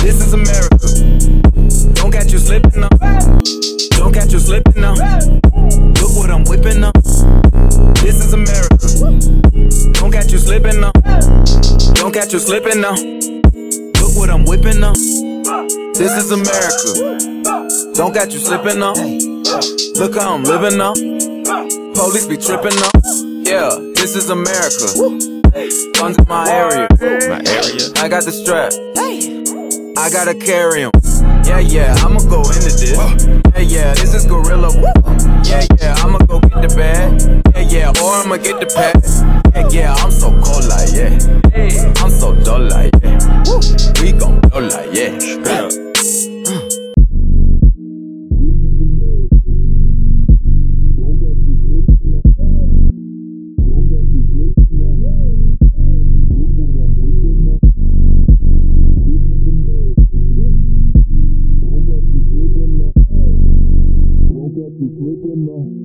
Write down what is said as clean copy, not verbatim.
This is America. Don't catch you slipping now. Don't catch you slipping now. Look what I'm whipping now. This is America. Don't catch you slipping now. Don't catch you slipping now. Look what I'm whipping now. This is America. Don't catch you slipping now. Look how I'm living now. Police be tripping now. Yeah, this is America. Guns in my area. I got the strap. I gotta carry 'em. Yeah, I'ma go into this. Yeah, this is Gorilla. Yeah, I'ma go get the bag. Yeah, or I'ma get the pass. Yeah, I'm so cold like, yeah. I'm so dull like, yeah. We gon' blow like, yeah. Sleeping now.